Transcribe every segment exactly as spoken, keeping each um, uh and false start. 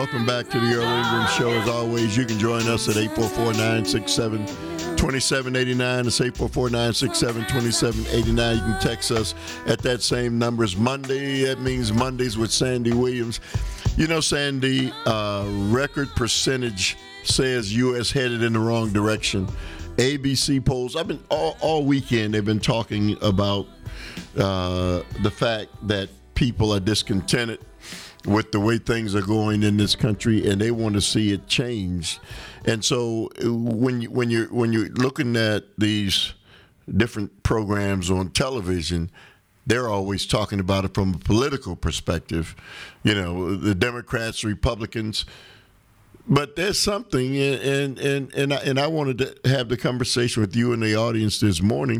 welcome back to the Earl Ingram Show. As always, you can join us at eight four four, nine six seven, two seven eight nine. It's eight four four, nine six seven, two seven eight nine. You can text us at that same number. It's Monday. That means Mondays with Sandy Williams. You know, Sandy, uh, record percentage says U S headed in the wrong direction. A B C polls, I've been all, all weekend, they've been talking about uh, the fact that people are discontented with the way things are going in this country, and they want to see it change. And so, when you, when you're when you're looking at these different programs on television, they're always talking about it from a political perspective. You know, the Democrats, Republicans. But there's something, and and and I, and I wanted to have the conversation with you and the audience this morning.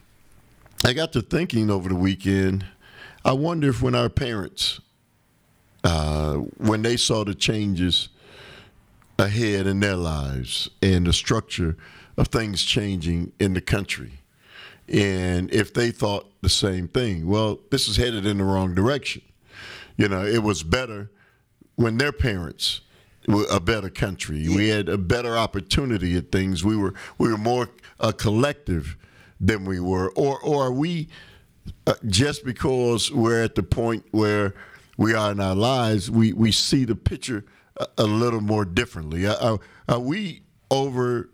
I got to thinking over the weekend. I wonder if when our parents, uh, when they saw the changes ahead in their lives and the structure of things changing in the country, and if they thought the same thing. Well, this is headed in the wrong direction. You know, it was better when their parents were a better country. Yeah. We had a better opportunity at things. We were we were more uh, collective than we were. Or, or are we, uh, just because we're at the point where we are in our lives, we, we see the picture a, a little more differently? Are, are we over,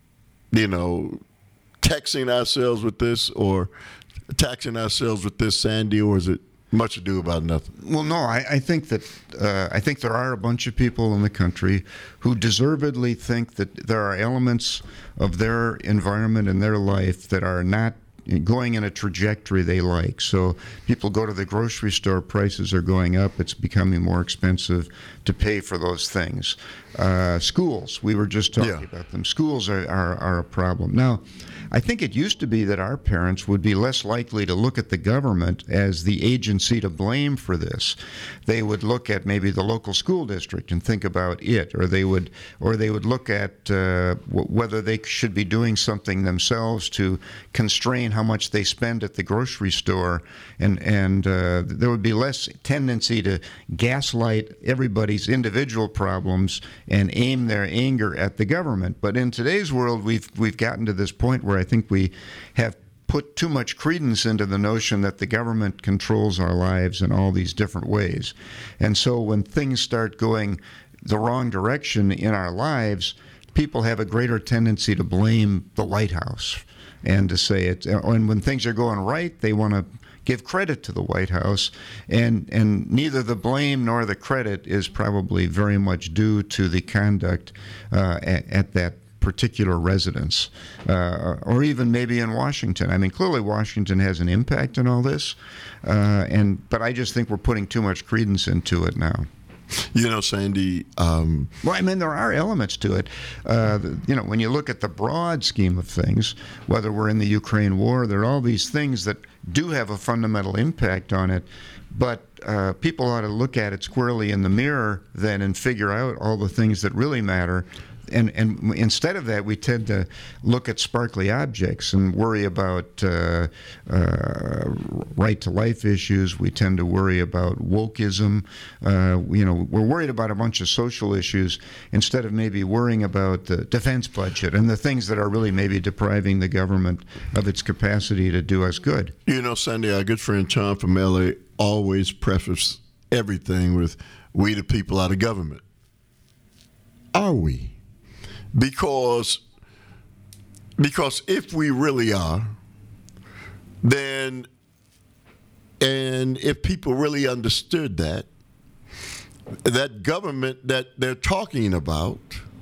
you know, taxing ourselves with this, or taxing ourselves with this, Sandy, or is it much ado about nothing? Well, no, I, I think that uh, I think there are a bunch of people in the country who deservedly think that there are elements of their environment and their life that are not going in a trajectory they like. So people go to the grocery store, prices are going up, it's becoming more expensive to pay for those things. Uh, schools, we were just talking yeah. about them. Schools are, are, are a problem. Now, I think it used to be that our parents would be less likely to look at the government as the agency to blame for this. They would look at maybe the local school district and think about it, or they would, or they would look at uh, w- whether they should be doing something themselves to constrain how much they spend at the grocery store, and and uh, there would be less tendency to gaslight everybody's individual problems and aim their anger at the government. But in today's world, we've we've gotten to this point where I think we have put too much credence into the notion that the government controls our lives in all these different ways. And so when things start going the wrong direction in our lives, people have a greater tendency to blame the White House and to say it. And when things are going right, they want to give credit to the White House, and and neither the blame nor the credit is probably very much due to the conduct uh, at, at that particular residence, uh, or even maybe in Washington. I mean, clearly Washington has an impact on all this, uh, and but I just think we're putting too much credence into it now. You know, Sandy. Um, well, I mean, there are elements to it. Uh, you know, when you look at the broad scheme of things, whether we're in the Ukraine war, there are all these things that do have a fundamental impact on it. But uh, people ought to look at it squarely in the mirror then and figure out all the things that really matter. And, and instead of that, we tend to look at sparkly objects and worry about uh, uh, right-to-life issues. We tend to worry about wokeism. Uh, you know, we're worried about a bunch of social issues instead of maybe worrying about the defense budget and the things that are really maybe depriving the government of its capacity to do us good. You know, Sandy, our good friend Tom from L A always prefaces everything with, "We the people are the government." Are we? Because, because if we really are, then, and if people really understood that, that government that they're talking about,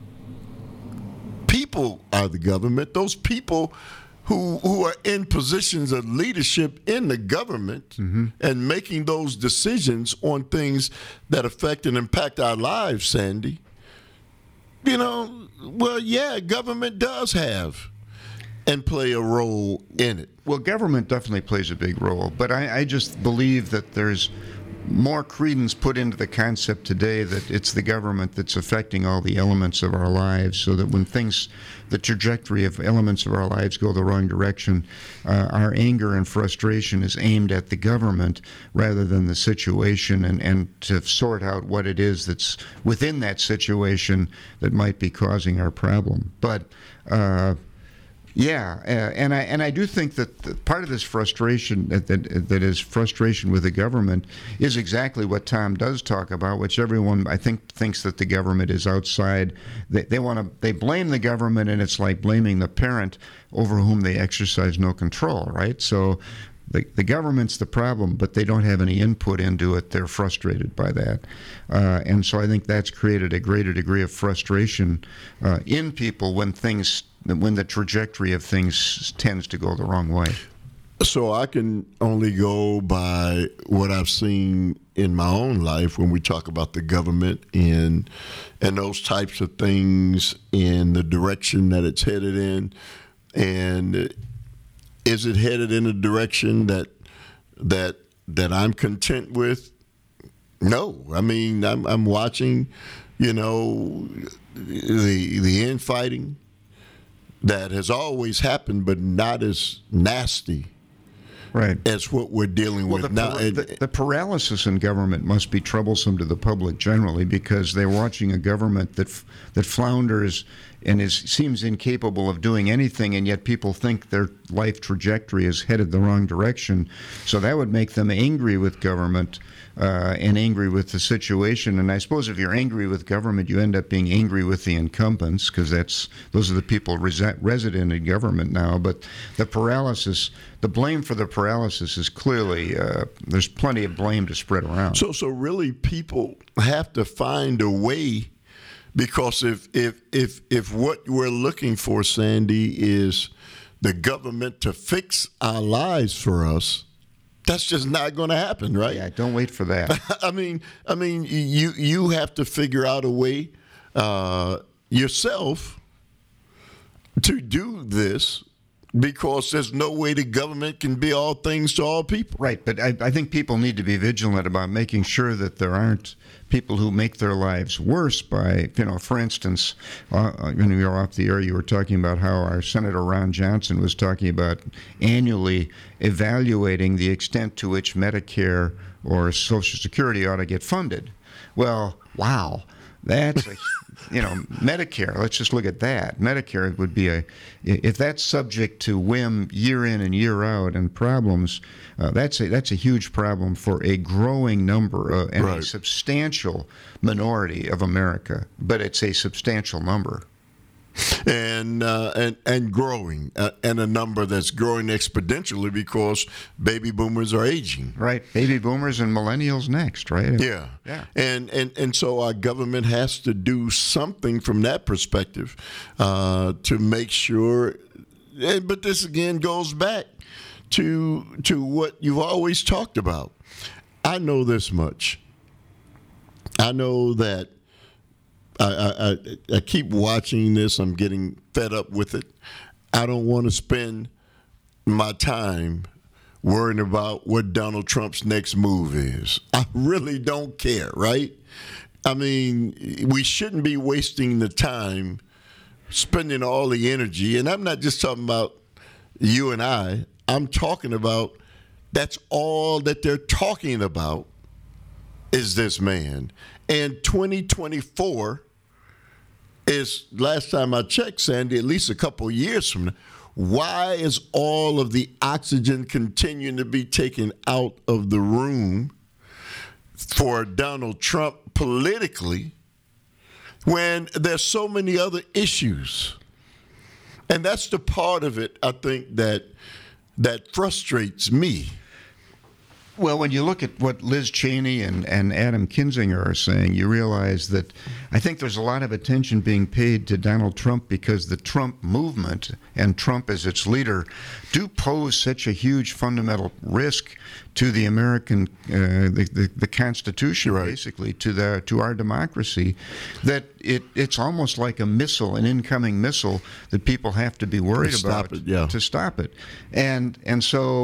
people are the government, those people who who are in positions of leadership in the government mm-hmm. and making those decisions on things that affect and impact our lives, Sandy. You know, well, yeah, government does have and play a role in it. Well, government definitely plays a big role, but I, I just believe that there's more credence put into the concept today that it's the government that's affecting all the elements of our lives, so that when things, the trajectory of elements of our lives go the wrong direction, uh, our anger and frustration is aimed at the government rather than the situation, and, and to sort out what it is that's within that situation that might be causing our problem. But uh, Yeah, uh, and I and I do think that the, part of this frustration that, that that is frustration with the government is exactly what Tom does talk about, which everyone I think thinks that the government is outside. They, they want to they blame the government, and it's like blaming the parent over whom they exercise no control, right? So the the government's the problem, but they don't have any input into it. They're frustrated by that, uh, and so I think that's created a greater degree of frustration uh, in people when things. when the trajectory of things tends to go the wrong way. So I can only go by what I've seen in my own life when we talk about the government and and those types of things in the direction that it's headed in. And is it headed in a direction that that that I'm content with? No. I mean, I'm, I'm watching, you know, the the infighting that has always happened, but not as nasty, right, as what we're dealing well, with the, now. The, the paralysis in government must be troublesome to the public generally, because they're watching a government that that flounders and is seems incapable of doing anything, and yet people think their life trajectory is headed the wrong direction. So that would make them angry with government uh, and angry with the situation. And I suppose if you're angry with government, you end up being angry with the incumbents, because that's those are the people resi- resident in government now. But the paralysis, the blame for the paralysis is clearly uh, there's plenty of blame to spread around. So, so really, people have to find a way. Because if if if if what we're looking for, Sandy, is the government to fix our lives for us, that's just not going to happen, right? Yeah, don't wait for that. I mean, I mean, you you have to figure out a way uh, yourself to do this, because there's no way the government can be all things to all people. Right, but I, I think people need to be vigilant about making sure that there aren't people who make their lives worse by, you know, for instance, uh, when we were off the air, you were talking about how our Senator Ron Johnson was talking about annually evaluating the extent to which Medicare or Social Security ought to get funded. Well, wow. That's a, you know, Medicare. Let's just look at that. Medicare would be a, if that's subject to whim year in and year out and problems, uh, that's a that's a huge problem for a growing number uh, and right. a substantial minority of America. But it's a substantial number. And, uh, and and growing, uh, and a number that's growing exponentially because baby boomers are aging. Right, baby boomers and millennials next, right? Yeah, yeah. And and and so our government has to do something from that perspective uh, to make sure. And, but this again goes back to to what you've always talked about. I know this much. I know that. I, I, I keep watching this. I'm getting fed up with it. I don't want to spend my time worrying about what Donald Trump's next move is. I really don't care, right? I mean, we shouldn't be wasting the time spending all the energy. And I'm not just talking about you and I. I'm talking about that's all that they're talking about is this man. And twenty twenty-four is, last time I checked, Sandy, at least a couple of years from now. Why is all of the oxygen continuing to be taken out of the room for Donald Trump politically when there's so many other issues? And that's the part of it, I think, that that frustrates me. Well, when you look at what Liz Cheney and, and Adam Kinzinger are saying, you realize that I think there's a lot of attention being paid to Donald Trump because the Trump movement and Trump as its leader do pose such a huge fundamental risk to the American, uh, the, the the Constitution, right. basically, to the to our democracy, that it it's almost like a missile, an incoming missile that people have to be worried to about stop it, yeah. to stop it, and and so.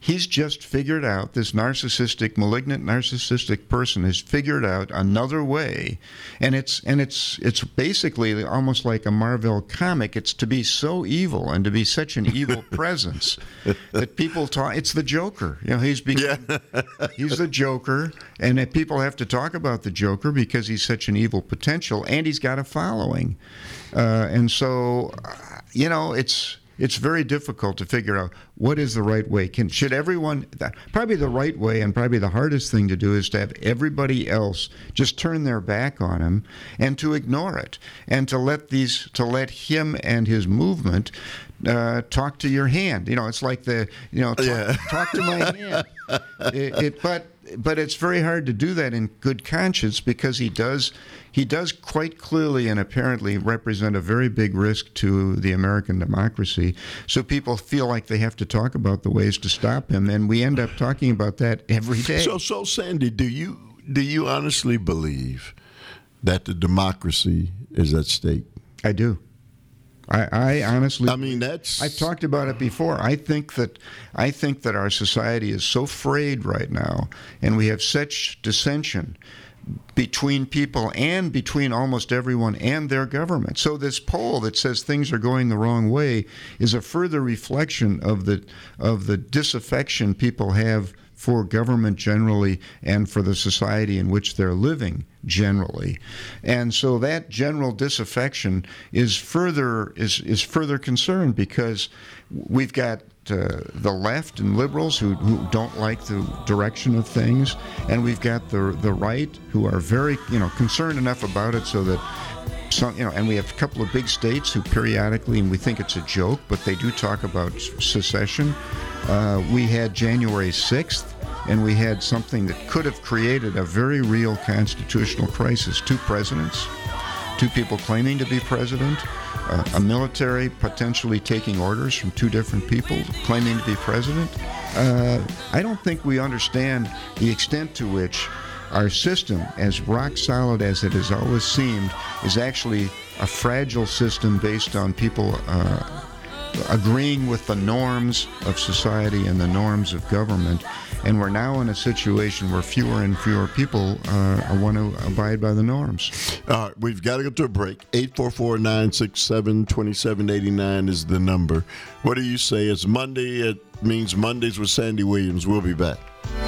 he's just figured out, this narcissistic, malignant narcissistic person has figured out another way, and it's and it's it's basically almost like a Marvel comic. It's to be so evil and to be such an evil presence that people talk. It's the Joker. You know, he's become, yeah. he's the Joker, and that people have to talk about the Joker because he's such an evil potential, and he's got a following, uh, and so you know it's. It's very difficult to figure out what is the right way. Can should everyone probably the right way, and probably the hardest thing to do is to have everybody else just turn their back on him and to ignore it, and to let these to let him and his movement uh, talk to your hand. You know, it's like the you know talk, yeah. talk to my hand. It, it, but but it's very hard to do that in good conscience because he does. He does quite clearly and apparently represent a very big risk to the American democracy. So people feel like they have to talk about the ways to stop him, and we end up talking about that every day. So, so Sandy, do you do you honestly believe that the democracy is at stake? I do. I, I honestly. I mean, that's. I've talked about it before. I think that I think that our society is so frayed right now, and we have such dissension between people and between almost everyone and their government. So this poll that says things are going the wrong way is a further reflection of the of the disaffection people have for government generally and for the society in which they're living generally. And so that general disaffection is further is, is further concerned because we've got Uh, the left and liberals who, who don't like the direction of things, and we've got the the right who are very you know concerned enough about it so that some you know and we have a couple of big states who periodically, and we think it's a joke, but they do talk about secession. Uh, we had January sixth, and we had something that could have created a very real constitutional crisis. Two presidents, two people claiming to be president, uh, a military potentially taking orders from two different people claiming to be president. Uh, I don't think we understand the extent to which our system, as rock solid as it has always seemed, is actually a fragile system based on people uh, agreeing with the norms of society and the norms of government. And we're now in a situation where fewer and fewer people uh, want to abide by the norms. All right, we've got to go to a break. eight four four, nine six seven, two seven eight nine is the number. What do you say? It's Monday. It means Mondays with Sandy Williams. We'll be back.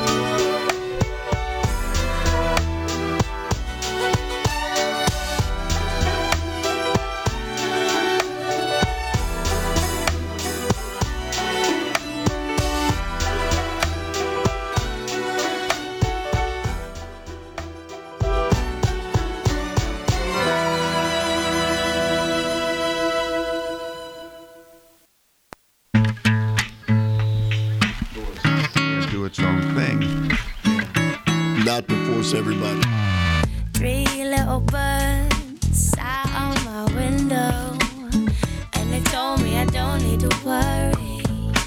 Everybody. Three little birds sat on my window, and they told me I don't need to worry.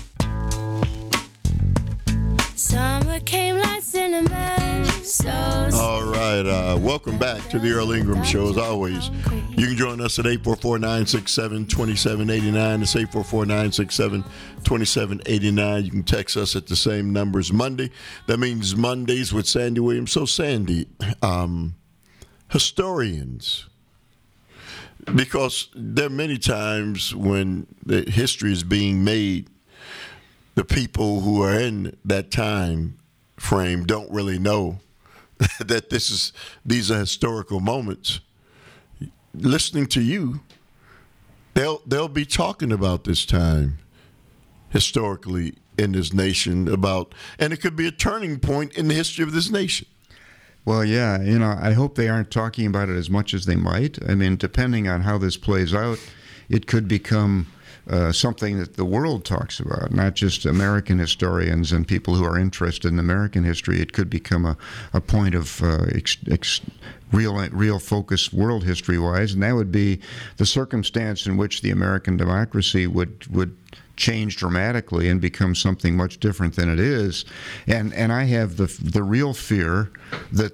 Summer came like cinnamon. So all right, uh, welcome back to the Earl Ingram Show. As always, you can join us at eight four four, nine six seven, two seven eight nine. It's eight four four, nine six seven, two seven eight nine. You can text us at the same numbers. Monday, that means Mondays with Sandy Williams. So, Sandy, um, historians, because there are many times when the history is being made, the people who are in that time frame don't really know that this is these are historical moments. Listening to you, they'll they'll be talking about this time historically in this nation about, and it could be a turning point in the history of this nation. Well, yeah, you know, I hope they aren't talking about it as much as they might. I mean, depending on how this plays out, it could become Uh, something that the world talks about, not just American historians and people who are interested in American history. It could become a, a point of uh, ex, ex, real real focus world history-wise, and that would be the circumstance in which the American democracy would would change dramatically and become something much different than it is. And and I have the the real fear that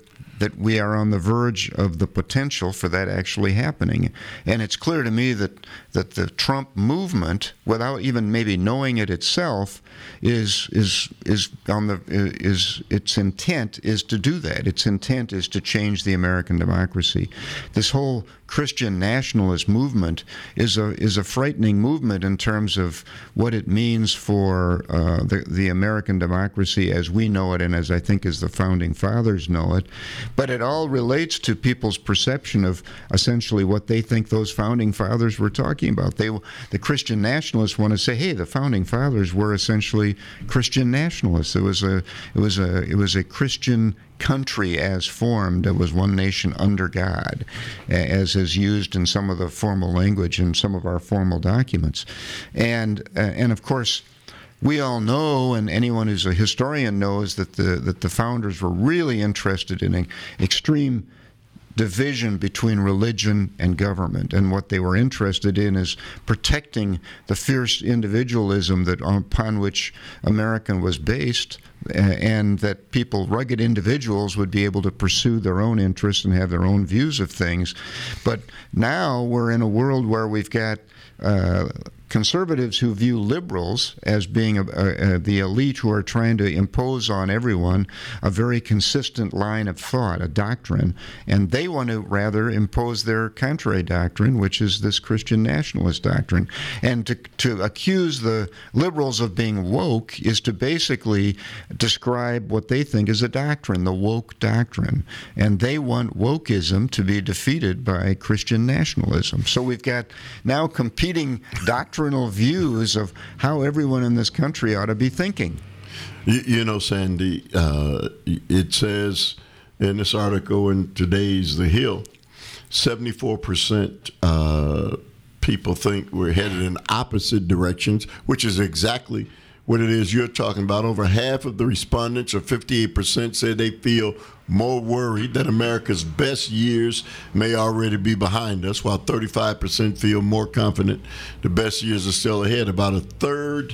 that we are on the verge of the potential for that actually happening. And it's clear to me that, that the Trump movement, without even maybe knowing it itself, is is is on the is its intent is to do that. Its intent is to change the American democracy. This whole Christian nationalist movement is a is a frightening movement in terms of what it means for uh, the the American democracy as we know it, and as I think as the founding fathers know it. But it all relates to people's perception of essentially what they think those founding fathers were talking about. They the Christian nationalists want to say, hey, the founding fathers were essentially Christian nationalists. It was a it was a it was a Christian country as formed. It was one nation under God, as is used in some of the formal language in some of our formal documents. And uh, and of course, we all know, and anyone who's a historian knows, that the that the founders were really interested in an extreme division between religion and government, and what they were interested in is protecting the fierce individualism that upon which America was based, and that people, rugged individuals, would be able to pursue their own interests and have their own views of things. But now we're in a world where we've got uh, conservatives who view liberals as being a, a, a, the elite who are trying to impose on everyone a very consistent line of thought, a doctrine, and they want to rather impose their contrary doctrine, which is this Christian nationalist doctrine. And to, to accuse the liberals of being woke is to basically describe what they think is a doctrine, the woke doctrine. And they want wokeism to be defeated by Christian nationalism. So we've got now competing doctrines views of how everyone in this country ought to be thinking. You, you know, Sandy, uh, it says in this article in today's The Hill, seventy-four percent uh, people think we're headed in opposite directions, which is exactly what it is you're talking about. Over half of the respondents, or fifty-eight percent, said they feel more worried that America's best years may already be behind us, while thirty-five percent feel more confident the best years are still ahead. About a third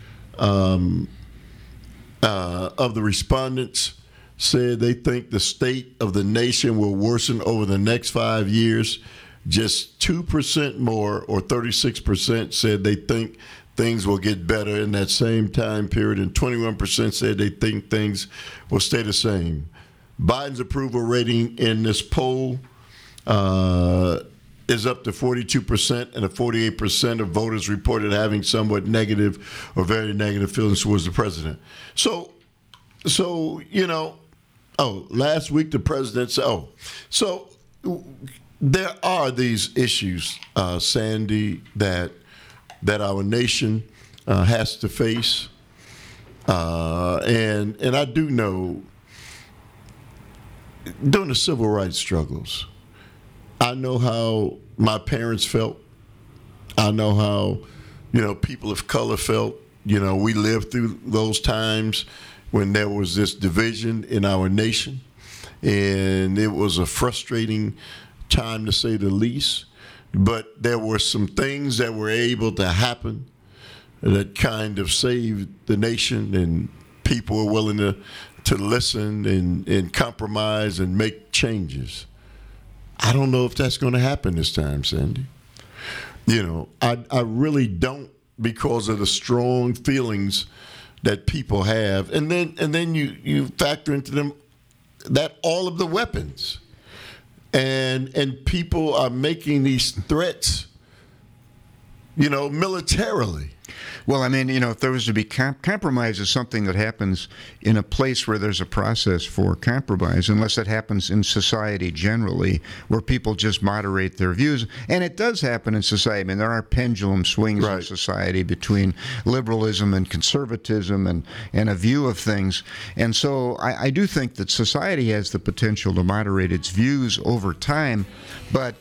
um, uh, of the respondents said they think the state of the nation will worsen over the next five years. Just two percent more, or thirty-six percent, said they think things will get better in that same time period, and twenty-one percent said they think things will stay the same. Biden's approval rating in this poll uh, is up to forty-two percent, and forty-eight percent of voters reported having somewhat negative or very negative feelings towards the president. So, so you know, oh, last week the president said, oh, so there are these issues, uh, Sandy, that that our nation uh, has to face, uh, and and I do know during the civil rights struggles, I know how my parents felt. I know how, you know, people of color felt. You know, we lived through those times when there was this division in our nation, and it was a frustrating time to say the least. But there were some things that were able to happen that kind of saved the nation, and people were willing to to listen and, and compromise and make changes. I don't know if that's going to happen this time, Sandy. You know, I I really don't, because of the strong feelings that people have. And then and then you, you factor into them that all of the weapons. And and people are making these threats, you know, militarily. Well, I mean, you know, if there was to be comp- compromise is something that happens in a place where there's a process for compromise, unless it happens in society generally, where people just moderate their views. And it does happen in society. I mean, there are pendulum swings right. in society between liberalism and conservatism and, and a view of things. And so I, I do think that society has the potential to moderate its views over time, but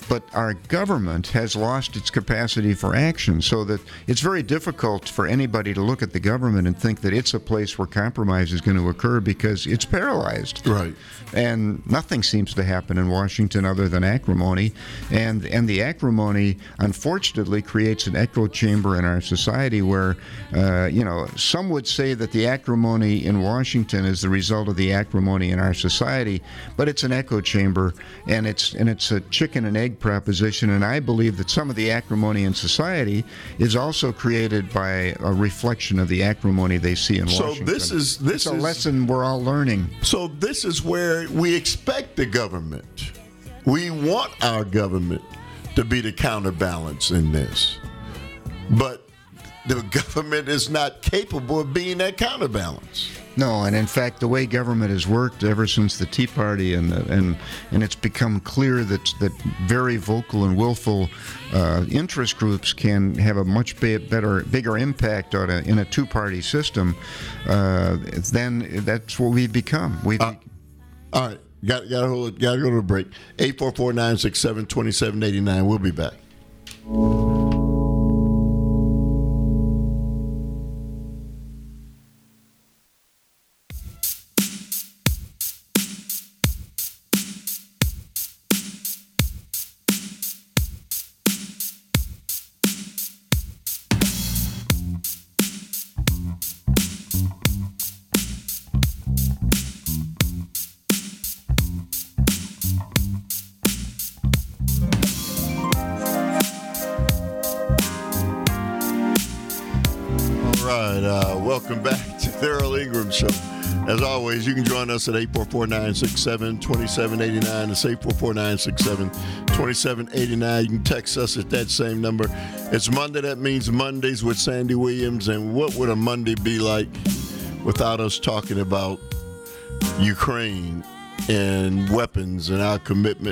but our government has lost its capacity for action, so that it's very difficult for anybody to look at the government and think that it's a place where compromise is going to occur, because it's paralyzed. Right. And nothing seems to happen in Washington other than acrimony. And and the acrimony, unfortunately, creates an echo chamber in our society where, uh, you know, some would say that the acrimony in Washington is the result of the acrimony in our society, but it's an echo chamber, and it's and it's a chicken and egg proposition. And I believe that some of the acrimony in society is also created by a reflection of the acrimony they see in so Washington. So this is this it's a is, lesson we're all learning. So this is where we expect the government. We want our government to be the counterbalance in this. But the government is not capable of being that counterbalance. No, and in fact, the way government has worked ever since the Tea Party, and and and it's become clear that that very vocal and willful uh, interest groups can have a much better, bigger impact on a, in a two-party system. Uh, then that's what we've become. We. Uh, all right, got got to hold it. Got to go to a break. Eight four four nine six seven twenty seven eighty nine. We'll be back. Welcome back to the Earl Ingram Show. As always, you can join us at eight four four nine six seven two seven eight nine. It's eight four four nine six seven two seven eight nine. You can text us at that same number. It's Monday. That means Mondays with Sandy Williams. And what would a Monday be like without us talking about Ukraine and weapons and our commitment?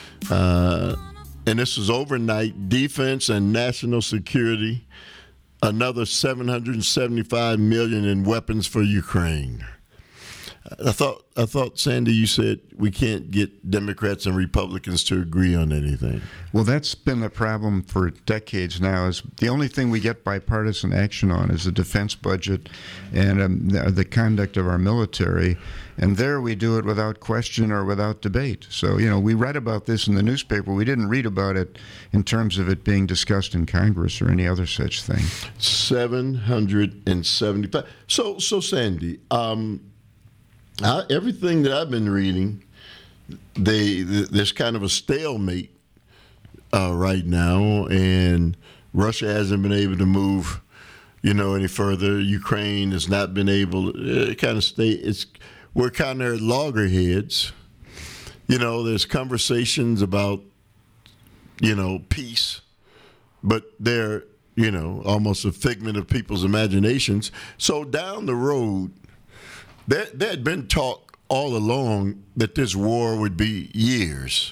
Uh, and this is overnight defense and national security. Another seven hundred seventy-five million dollars in weapons for Ukraine. I thought, I thought, Sandy, you said we can't get Democrats and Republicans to agree on anything. Well, that's been the problem for decades now. Is the only thing we get bipartisan action on is the defense budget and um, the, the conduct of our military. And there we do it without question or without debate. So, you know, we read about this in the newspaper. We didn't read about it in terms of it being discussed in Congress or any other such thing. seven hundred seventy-five. So, so Sandy, um, I, everything that I've been reading, they there's kind of a stalemate uh, right now, and Russia hasn't been able to move, you know, any further. Ukraine has not been able to uh, kind of stay. It's we're kind of at loggerheads. You know, there's conversations about, you know, peace, but they're, you know, almost a figment of people's imaginations. So down the road, there, there had been talk all along that this war would be years.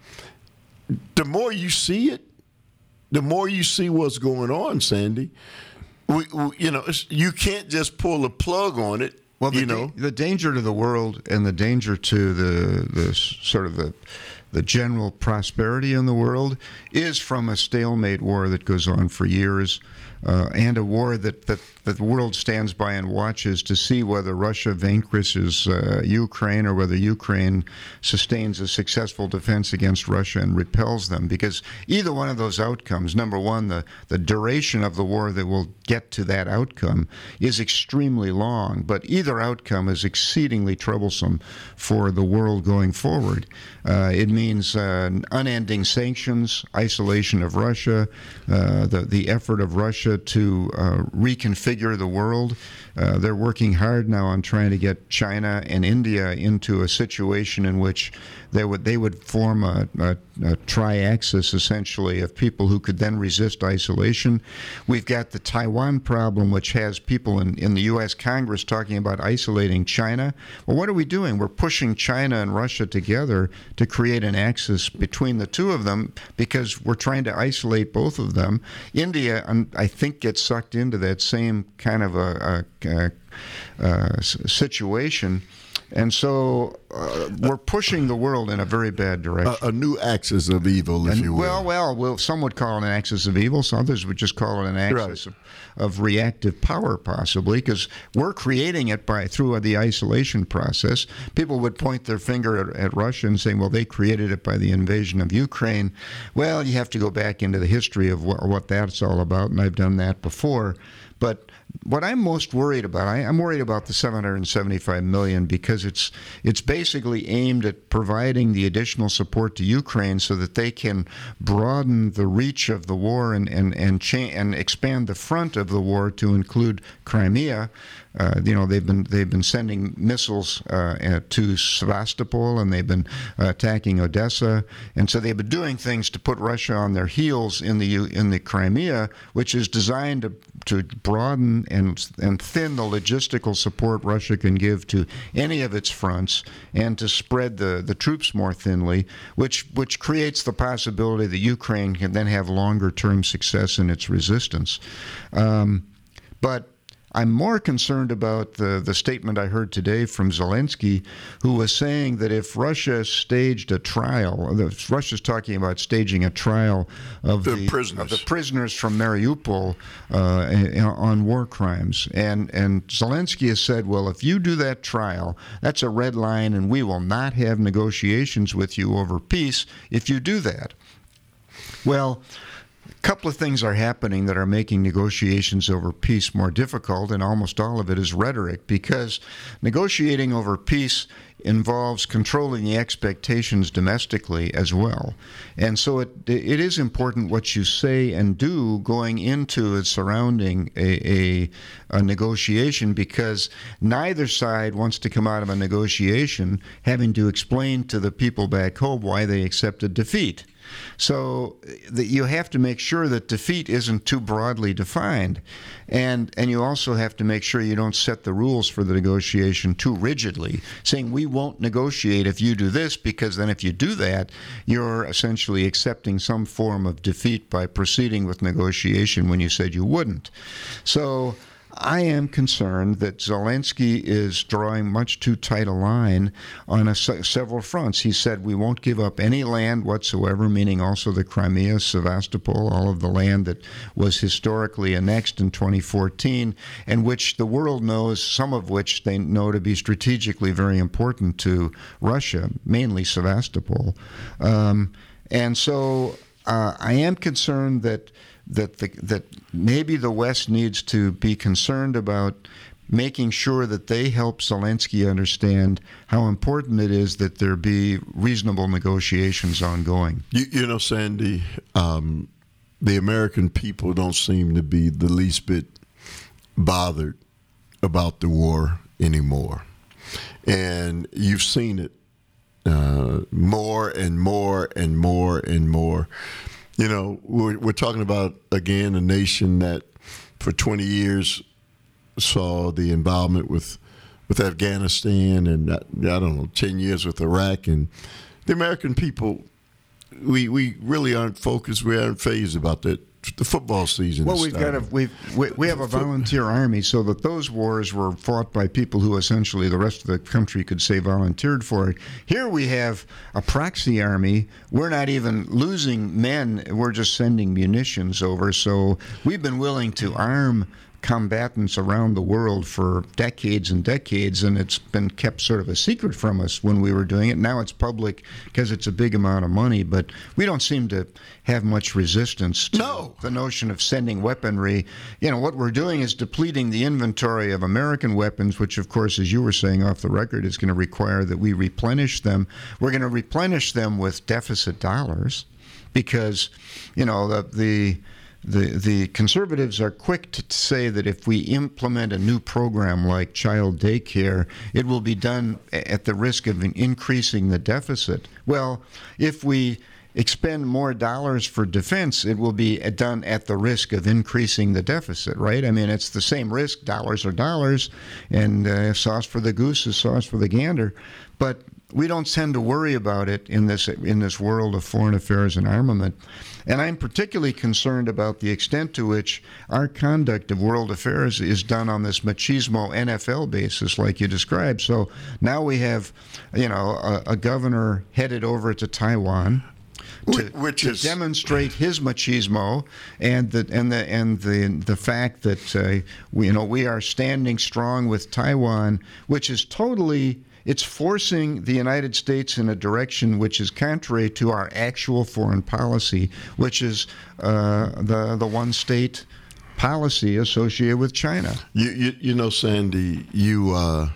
The more you see it, the more you see what's going on, Sandy. We, we, you know, it's, you can't just pull a plug on it. Well, the, you know, da- the danger to the world and the danger to the the sort of the the general prosperity in the world is from a stalemate war that goes on for years, uh, and a war that, that, that the world stands by and watches to see whether Russia vanquishes uh, Ukraine or whether Ukraine sustains a successful defense against Russia and repels them. Because either one of those outcomes, number one, the, the duration of the war that will get to that outcome is extremely long, but either outcome is exceedingly troublesome for the world going forward. Uh, it means uh, unending sanctions, isolation of Russia, uh, the, the effort of Russia to uh, reconfigure the world. Uh, they're working hard now on trying to get China and India into a situation in which they would they would form a, a, a tri-axis, essentially, of people who could then resist isolation. We've got the Taiwan problem, which has people in, in the U S Congress talking about isolating China. Well, what are we doing? We're pushing China and Russia together to create an axis between the two of them because we're trying to isolate both of them. India, I think, gets sucked into that same kind of a, a, a, a situation. And so uh, we're pushing the world in a very bad direction. A, a new axis of evil, if and, you will. Well, well, well, some would call it an axis of evil. Some others would just call it an axis right. of, of reactive power, possibly, because we're creating it by through the isolation process. People would point their finger at, at Russia and say, well, they created it by the invasion of Ukraine. Well, you have to go back into the history of what, what that's all about, and I've done that before. But what I'm most worried about, I, I'm worried about the seven hundred seventy-five million dollars because it's it's basically aimed at providing the additional support to Ukraine so that they can broaden the reach of the war and and and, cha- and expand the front of the war to include Crimea. Uh, you know, they've been they've been sending missiles uh, to Sevastopol, and they've been uh, attacking Odessa, and so they've been doing things to put Russia on their heels in the in the Crimea, which is designed to to broaden and and thin the logistical support Russia can give to any of its fronts, and to spread the, the troops more thinly, which which creates the possibility that Ukraine can then have longer term success in its resistance. Um, but I'm more concerned about the, the statement I heard today from Zelensky, who was saying that if Russia staged a trial, Russia's talking about staging a trial of the, the prisoners. of the prisoners from Mariupol uh, on war crimes. And, and Zelensky has said, well, if you do that trial, that's a red line, and we will not have negotiations with you over peace if you do that. Well, a couple of things are happening that are making negotiations over peace more difficult, and almost all of it is rhetoric, because negotiating over peace involves controlling the expectations domestically as well. And so it it is important what you say and do going into and surrounding a, a, a negotiation, because neither side wants to come out of a negotiation having to explain to the people back home why they accepted defeat. So that you have to make sure that defeat isn't too broadly defined, and and you also have to make sure you don't set the rules for the negotiation too rigidly, saying we won't negotiate if you do this, because then if you do that, you're essentially accepting some form of defeat by proceeding with negotiation when you said you wouldn't. So I am concerned that Zelensky is drawing much too tight a line on a, several fronts. He said we won't give up any land whatsoever, meaning also the Crimea, Sevastopol, all of the land that was historically annexed in twenty fourteen, and which the world knows, some of which they know to be strategically very important to Russia, mainly Sevastopol. Um, and so uh, I am concerned that that the, that maybe the West needs to be concerned about making sure that they help Zelensky understand how important it is that there be reasonable negotiations ongoing. You, you know, Sandy, um, the American people don't seem to be the least bit bothered about the war anymore. And you've seen it uh, more and more and more and more. You know, we're, we're talking about, again, a nation that for twenty years saw the involvement with with Afghanistan, and, I don't know, ten years with Iraq. And the American people, we we really aren't focused, we aren't phased about that. The football season. Well, we've got a we've we, we have a volunteer army, so that those wars were fought by people who essentially the rest of the country could say volunteered for it. Here we have a proxy army. We're not even losing men. We're just sending munitions over. So we've been willing to arm combatants around the world for decades and decades, and it's been kept sort of a secret from us when we were doing it. Now it's public because it's a big amount of money, but we don't seem to have much resistance to no. the notion of sending weaponry. You know, what we're doing is depleting the inventory of American weapons, which, of course, as you were saying off the record, is going to require that we replenish them. We're going to replenish them with deficit dollars because, you know, the the The the conservatives are quick to say that if we implement a new program like child daycare, it will be done at the risk of increasing the deficit. Well, if we expend more dollars for defense, it will be done at the risk of increasing the deficit, right? I mean, it's the same risk. Dollars are dollars, and uh, sauce for the goose is sauce for the gander. But we don't tend to worry about it in this in this world of foreign affairs and armament. And I'm particularly concerned about the extent to which our conduct of world affairs is done on this machismo N F L basis, like you described. So now we have, you know, a, a governor headed over to Taiwan to, Which to is demonstrate his machismo and the and the and the the fact that uh, we, you know, we are standing strong with Taiwan, which is totally. It's forcing the United States in a direction which is contrary to our actual foreign policy, which is uh, the the one-state policy associated with China. You you, you know, Sandy, you uh,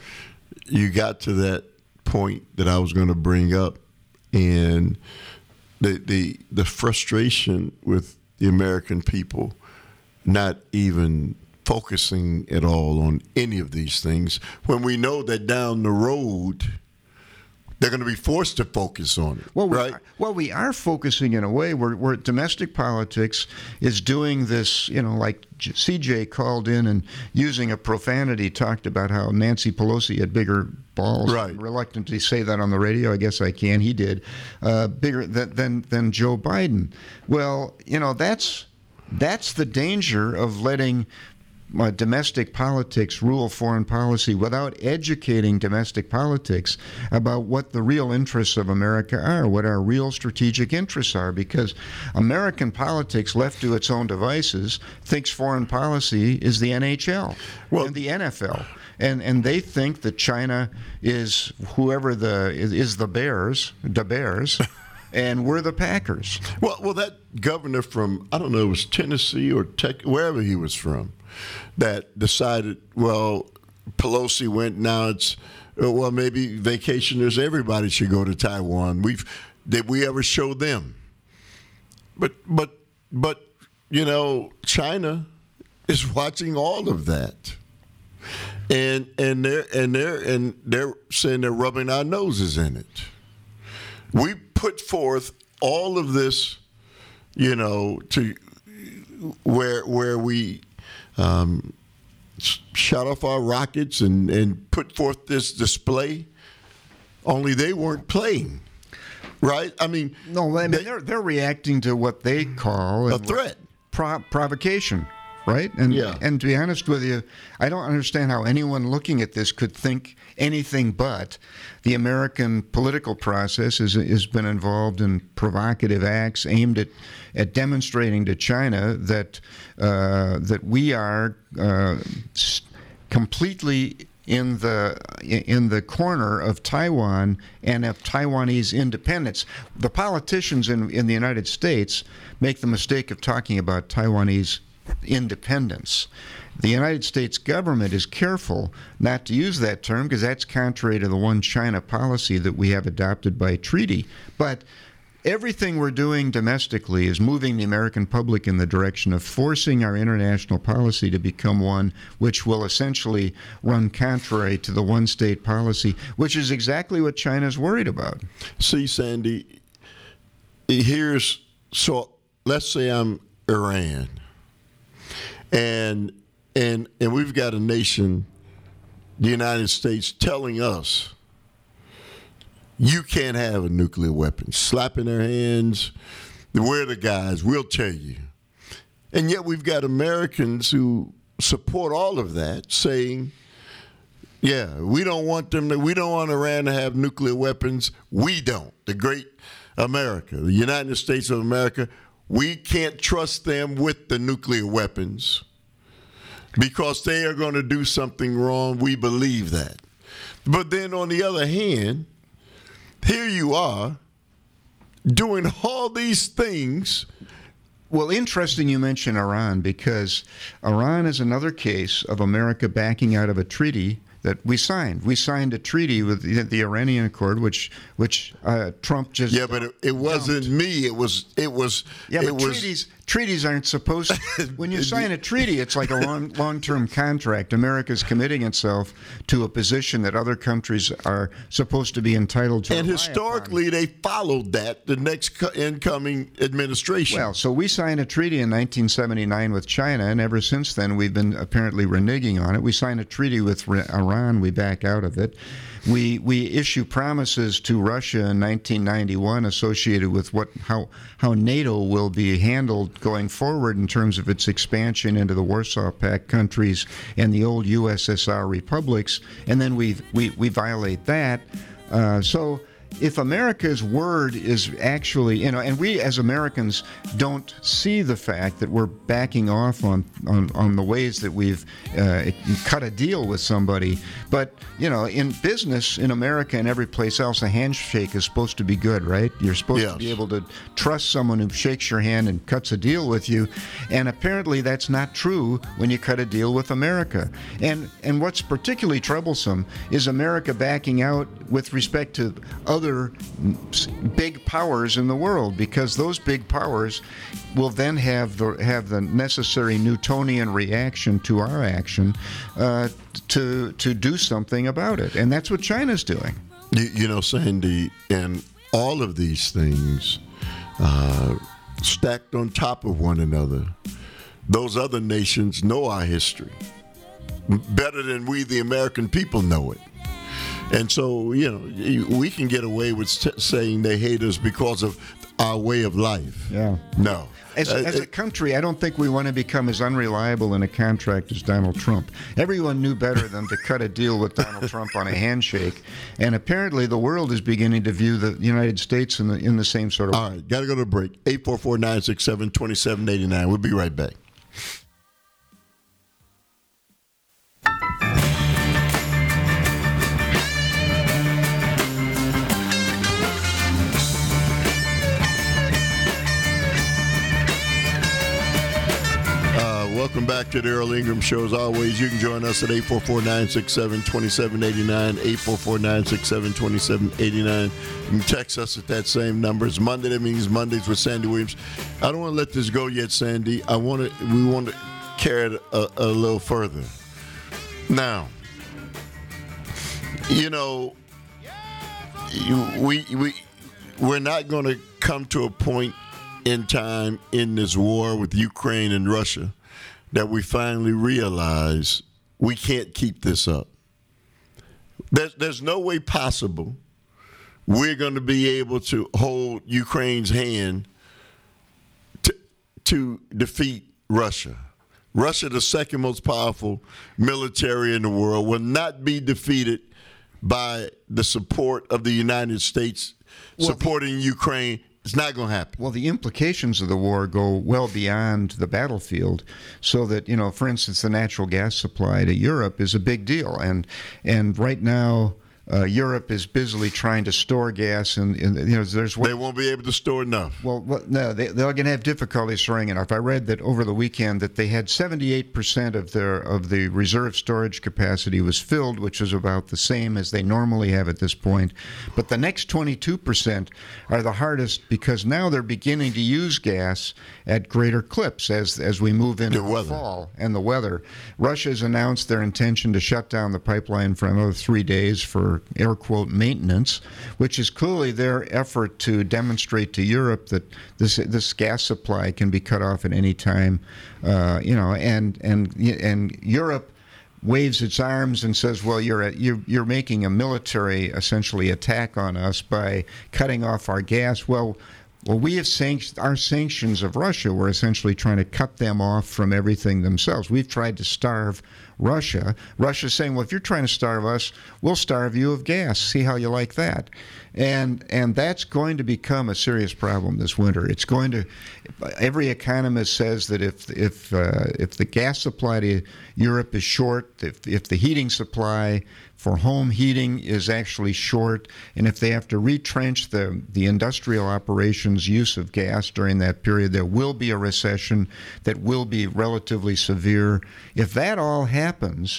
you got to that point that I was going to bring up, and the the the frustration with the American people not even focusing at all on any of these things when we know that down the road they're going to be forced to focus on it. Well, we right? are, well, we are focusing in a way where, where domestic politics is doing this, you know, like C J called in and using a profanity, talked about how Nancy Pelosi had bigger balls. Right. I'm reluctant to say that on the radio. I guess I can. He did. Uh, bigger than, than, than Joe Biden. Well, you know, that's that's the danger of letting Uh, domestic politics rule foreign policy without educating domestic politics about what the real interests of America are, what our real strategic interests are, because American politics, left to its own devices, thinks foreign policy is the N H L well, and the N F L. And and they think that China is whoever the is, is the Bears, the Bears, and we're the Packers. Well, well, that governor from, I don't know, it was Tennessee or Tech, wherever he was from, that decided, well, Pelosi went, now it's, well, maybe vacationers, everybody should go to Taiwan. We've, did we ever show them? But, but, but, you know, China is watching all of that. And, and they're, and they're, and they're saying they're rubbing our noses in it. We put forth all of this, you know, to where, where we, Um, shut off our rockets and, and put forth this display, only they weren't playing, right? I mean, no, I mean they, they're they're reacting to what they call a threat, pro- provocation, right? And yeah. and to be honest with you, I don't understand how anyone looking at this could think anything but the American political process is, has been involved in provocative acts aimed at, at demonstrating to China that uh, that we are uh, completely in the in the corner of Taiwan and of Taiwanese independence. The politicians in in the United States make the mistake of talking about Taiwanese independence. The United States government is careful not to use that term because that's contrary to the one China policy that we have adopted by treaty. But everything we're doing domestically is moving the American public in the direction of forcing our international policy to become one which will essentially run contrary to the one-state policy, which is exactly what China's worried about. See, Sandy, here's, so let's say I'm Iran, and and and we've got a nation, the United States, telling us you can't have a nuclear weapon, slapping their hands, we're the guys, we'll tell you. And yet we've got Americans who support all of that, saying, yeah, we don't want them to, we don't want Iran to have nuclear weapons. We don't. The great America, the United States of America, we can't trust them with the nuclear weapons because they are going to do something wrong. We believe that. But then on the other hand, here you are doing all these things. Well, interesting you mention Iran, because Iran is another case of America backing out of a treaty that we signed. We signed a treaty with the, the Iranian Accord, which which uh, Trump just yeah, but it, it wasn't me. It was it was yeah. it But was, treaties treaties aren't supposed to. When you sign a treaty, it's like a long, long-term contract. America's committing itself to a position that other countries are supposed to be entitled to. And rely historically, upon. they followed that, the next co- incoming administration. Well, so we signed a treaty in nineteen seventy-nine with China, and ever since then, we've been apparently reneging on it. We signed a treaty with Iran. We back out of it. We we issue promises to Russia in nineteen ninety-one associated with what how how NATO will be handled going forward in terms of its expansion into the Warsaw Pact countries and the old U S S R republics, and then we we we violate that. Uh, so. If America's word is actually, you know, and we as Americans don't see the fact that we're backing off on, on, on the ways that we've uh, cut a deal with somebody. But, you know, in business, in America and every place else, a handshake is supposed to be good, right? You're supposed yes. to be able to trust someone who shakes your hand and cuts a deal with you. And apparently that's not true when you cut a deal with America. And, and what's particularly troublesome is America backing out with respect to other Other big powers in the world, because those big powers will then have the have the necessary Newtonian reaction to our action uh, to to do something about it, and that's what China's doing. You, you know, Sandy, and all of these things uh, stacked on top of one another. Those other nations know our history better than we, the American people, know it. And so, you know, we can get away with saying they hate us because of our way of life. Yeah. No. As, uh, as a country, I don't think we want to become as unreliable in a contract as Donald Trump. Everyone knew better than to cut a deal with Donald Trump on a handshake. And apparently the world is beginning to view the United States in the in the same sort of way. All right, got to go to a break. eight four four, nine six seven, two seven eight nine. We'll be right back. Welcome back to the Earl Ingram Show. As always, you can join us at eight four four, nine six seven, two seven eight nine, eight four four, nine six seven, two seven eight nine. You can text us at that same number. It's Monday. That means Mondays with Sandy Williams. I don't want to let this go yet, Sandy. I want to. We want to carry it a, a little further. Now, you know, you, we we we're not going to come to a point in time in this war with Ukraine and Russia that we finally realize we can't keep this up. There's, there's no way possible we're going to be able to hold Ukraine's hand to, to defeat Russia. Russia, the second most powerful military in the world, will not be defeated by the support of the United States well, supporting Ukraine. It's not going to happen. Well, the implications of the war go well beyond the battlefield, so that, you know, for instance, the natural gas supply to Europe is a big deal. And and right now, uh, Europe is busily trying to store gas, and, and you know, there's they won't be able to store enough. Well, well no, they, they're going to have difficulty storing enough. I read that over the weekend that they had seventy-eight percent of their of the reserve storage capacity was filled, which is about the same as they normally have at this point. But the next twenty-two percent are the hardest, because now they're beginning to use gas at greater clips as as we move into the, the fall and the weather. Russia's announced their intention to shut down the pipeline for another three days for air quote maintenance, which is clearly their effort to demonstrate to Europe that this this gas supply can be cut off at any time, uh, you know, and and and Europe waves its arms and says, well, you're a, you're you're making a military essentially attack on us by cutting off our gas. Well. Well, we have sanctioned, our sanctions of Russia were essentially trying to cut them off from everything themselves. We've tried to starve Russia. Russia's saying, well, if you're trying to starve us, we'll starve you of gas. See how you like that. And and that's going to become a serious problem this winter. It's going to. Every economist says that if if uh, if the gas supply to Europe is short, if if the heating supply for home heating is actually short, and if they have to retrench the the industrial operations use of gas during that period, there will be a recession that will be relatively severe. If that all happens,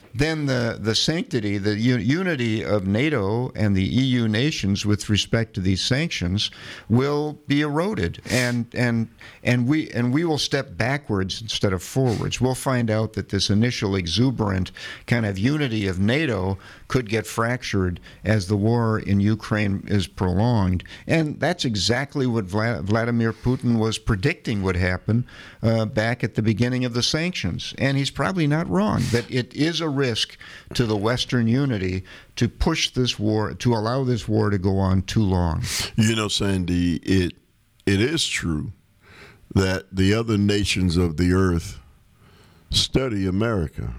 then the, the sanctity, the u- unity of NATO and the E U nations with respect to these sanctions will be eroded, and and and we and we will step backwards instead of forwards. We'll find out that this initial exuberant kind of unity of NATO could get fractured as the war in Ukraine is prolonged, and that's exactly what Vla- Vladimir Putin was predicting would happen uh, back at the beginning of the sanctions, and he's probably not wrong. That it is a risk to the Western unity to push this war, to allow this war to go on too long. You know, Sandy, it it is true that the other nations of the earth study America.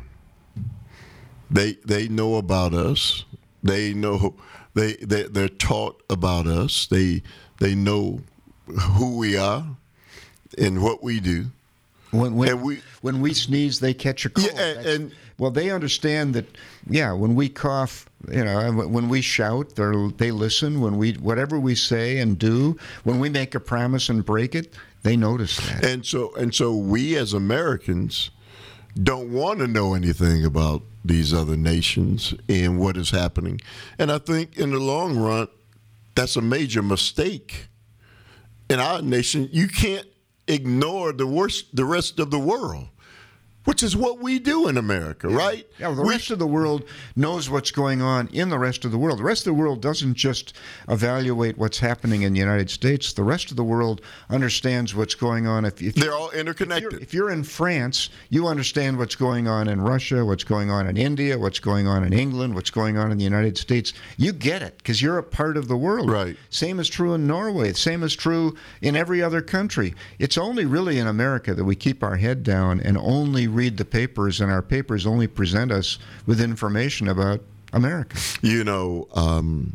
They they know about us. They know they they they're taught about us. They they know who we are and what we do. When when, And we- when we sneeze, they catch a cold. Yeah, and- That's- and- well, they understand that. Yeah, when we cough, you know, and when we shout, they they listen. When we whatever we say and do, when we make a promise and break it, they notice that. And so and so we as Americans don't want to know anything about these other nations and what is happening. And I think in the long run, that's a major mistake in our nation. You can't ignore the worst, the rest of the world, which is what we do in America, right? Yeah, well, the We- rest of the world knows what's going on in the rest of the world. The rest of the world doesn't just evaluate what's happening in the United States. The rest of the world understands what's going on. If, if they're all If you're, interconnected. if you're in France, you understand what's going on in Russia, what's going on in India, what's going on in England, what's going on in the United States. You get it because you're a part of the world. Right. Same is true in Norway. Same is true in every other country. It's only really in America that we keep our head down and only read the papers, and our papers only present us with information about America. You know, um,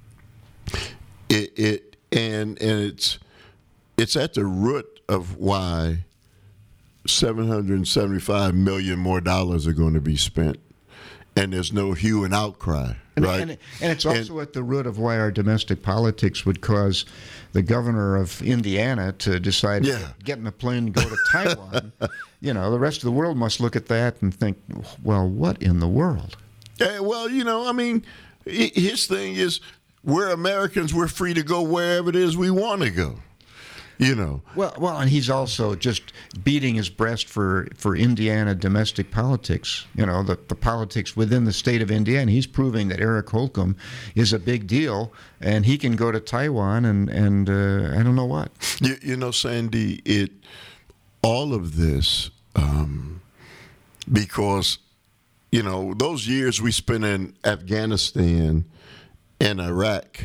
it it and and it's it's at the root of why seven hundred seventy-five million more dollars are going to be spent, and there's no hue and outcry, And, right? and, and it's also at the root of why our domestic politics would cause the governor of Indiana to decide Yeah. to get in a plane and go to Taiwan. You know, the rest of the world must look at that and think, well, what in the world? Eh, well, you know, I mean, hi- his thing is we're Americans. We're free to go wherever it is we want to go. You know. Well, well, and he's also just beating his breast for, for Indiana domestic politics. You know, the, the politics within the state of Indiana. He's proving that Eric Holcomb is a big deal, and he can go to Taiwan and and uh, I don't know what. You, you know, Sandy, it all of this um, because you know those years we spent in Afghanistan and Iraq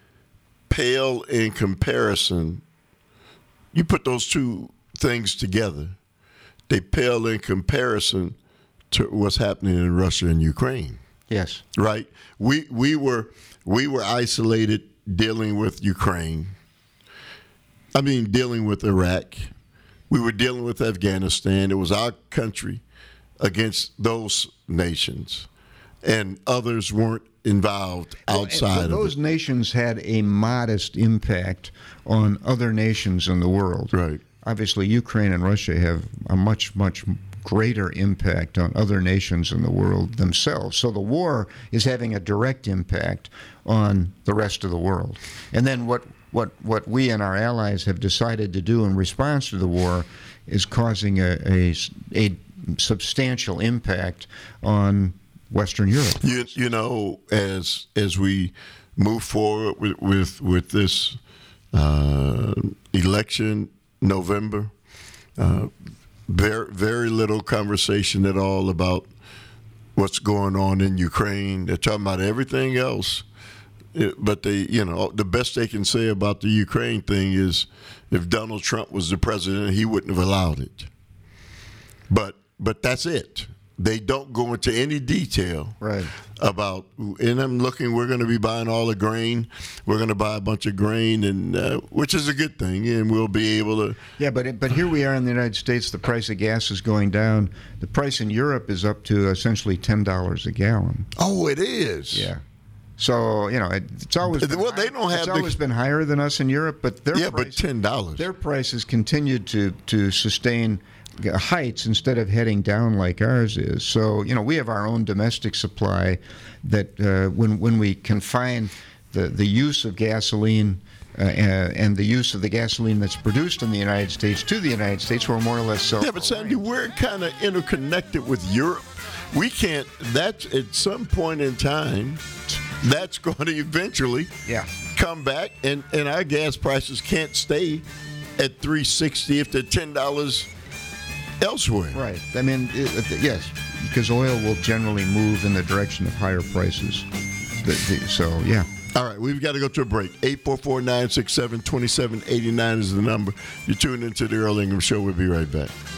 pale in comparison. You put those two things together, they pale in comparison to what's happening in Russia and Ukraine. Yes. Right? We we were we were isolated dealing with Ukraine. I mean, dealing with Iraq. We were dealing with Afghanistan. It was our country against those nations, and others weren't involved outside Well, those of it. nations had a modest impact on other nations in the world. Right. Obviously, Ukraine and Russia have a much, much greater impact on other nations in the world themselves. So the war is having a direct impact on the rest of the world. And then what, what, what we and our allies have decided to do in response to the war is causing a, a, a substantial impact on Western Europe. You, you know, as as we move forward with with, with this uh, election, November, uh, very very little conversation at all about what's going on in Ukraine. They're talking about everything else, It- but they, you know, the best they can say about the Ukraine thing is, if Donald Trump was the president, he wouldn't have allowed it. But but that's it. They don't go into any detail Right. about, and I'm looking, we're going to be buying all the grain. We're going to buy a bunch of grain, and uh, which is a good thing, and we'll be able to. Yeah, but it, but here we are in the United States. The price of gas is going down. The price in Europe is up to essentially ten dollars a gallon. Oh, it is. Yeah. So you know, it, it's always been Well, they high- don't have It's the- always been higher than us in Europe, but their Yeah, but price, ten dollars. their prices continued to to sustain heights instead of heading down like ours is. So, you know, we have our own domestic supply that uh, when when we confine the, the use of gasoline uh, and the use of the gasoline that's produced in the United States to the United States, we're more or less self-reliant. Yeah, but Sandy, we're kind of interconnected with Europe. We can't, that's at some point in time, that's going to eventually yeah. come back, and, and our gas prices can't stay at three sixty if they're ten dollars elsewhere. Right. I mean, it, yes, because oil will generally move in the direction of higher prices. The, the, so, yeah. All right, we've got to go to a break. eight four four, nine six seven, two seven eight nine is the number. You're tuned into the Earl Ingham Show. We'll be right back.